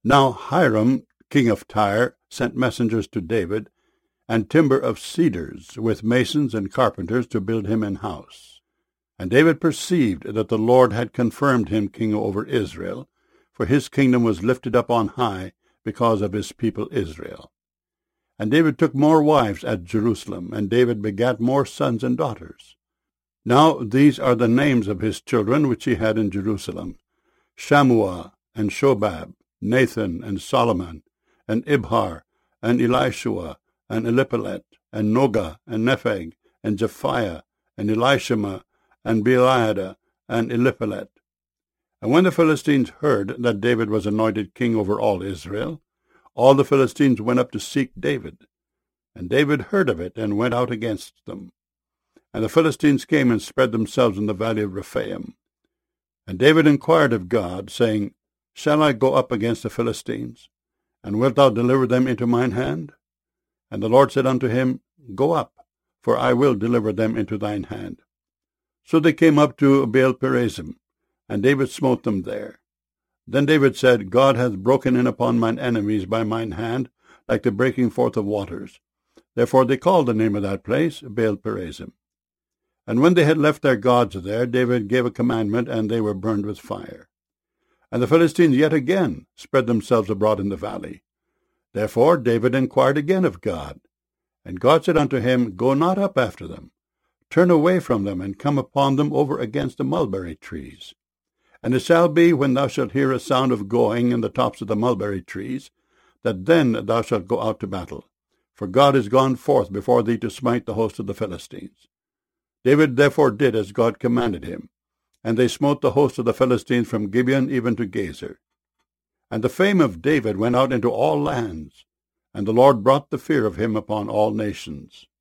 Now Hiram, king of Tyre, sent messengers to David, and timber of cedars, with masons and carpenters, to build him an house. And David perceived that the Lord had confirmed him king over Israel, for his kingdom was lifted up on high because of his people Israel. And David took more wives at Jerusalem, and David begat more sons and daughters. Now these are the names of his children which he had in Jerusalem: Shammua, and Shobab, Nathan, and Solomon, and Ibhar, and Elishua, and Eliphelet, and Noga, and Nepheg, and Japhiah, and Elishama, and Beeliada, and Eliphelet. And when the Philistines heard that David was anointed king over all Israel, all the Philistines went up to seek David. And David heard of it, and went out against them. And the Philistines came and spread themselves in the valley of Rephaim. And David inquired of God, saying, Shall I go up against the Philistines? And wilt thou deliver them into mine hand? And the Lord said unto him, Go up, for I will deliver them into thine hand. So they came up to Baal-perazim, and David smote them there. Then David said, God hath broken in upon mine enemies by mine hand, like the breaking forth of waters. Therefore they called the name of that place Baal-perazim. And when they had left their gods there, David gave a commandment, and they were burned with fire. And the Philistines yet again spread themselves abroad in the valley. Therefore David inquired again of God. And God said unto him, Go not up after them. Turn away from them, and come upon them over against the mulberry trees. And it shall be, when thou shalt hear a sound of going in the tops of the mulberry trees, that then thou shalt go out to battle. For God is gone forth before thee to smite the host of the Philistines. David therefore did as God commanded him, and they smote the host of the Philistines from Gibeon even to Gezer. And the fame of David went out into all lands, and the Lord brought the fear of him upon all nations.